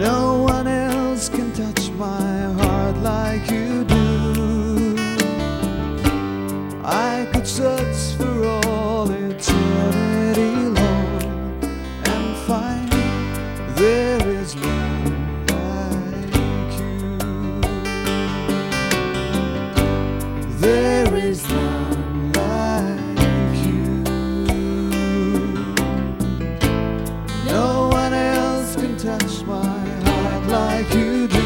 No one else can touch my heart like you do. I could search for all eternity long and find there is none like you. There is none like you. No one else can touch my heart like you do.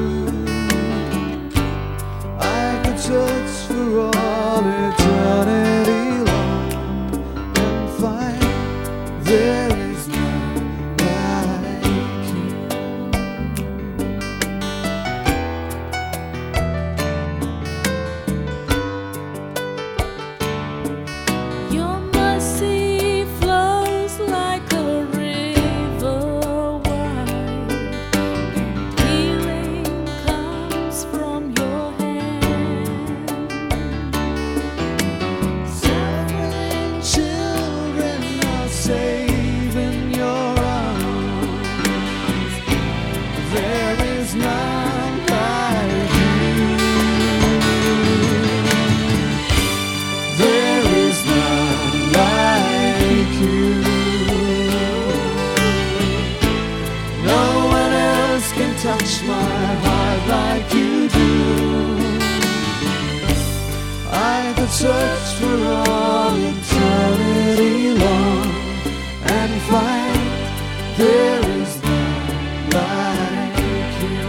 I could search for all eternity long and find there is none like you. Your mercy flows like a river wide. Healing comes from your hand. Suffering children are safe in your arms. There is none like you. There is none like you. No one else can touch my heart like you do. I could search for all eternity long and find there is none like you.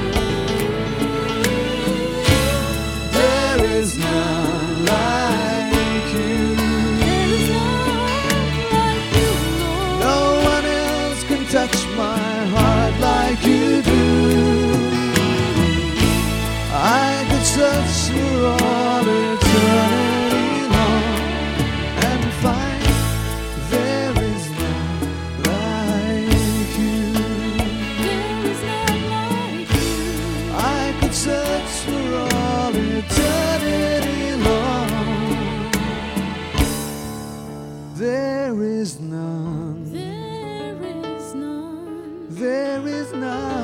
There is none like you. No one else can touch my heart like you do. I could search for all eternity long and find there is none like you. I could search for all eternity long. There is none. There is none. There is none.